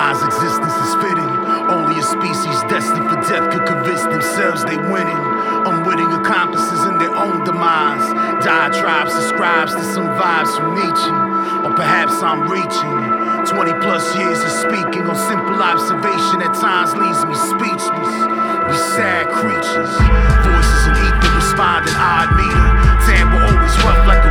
Wise existence is fitting. Only a species destined for death could convince themselves they winning. Unwitting accomplices in their own demise. Diatribes subscribes to some vibes from Nietzsche. Or perhaps I'm reaching 20 plus years of speaking on simple observation at times leaves me speechless. We sad creatures. Voices in ether respond in odd meter. Tambo always rough like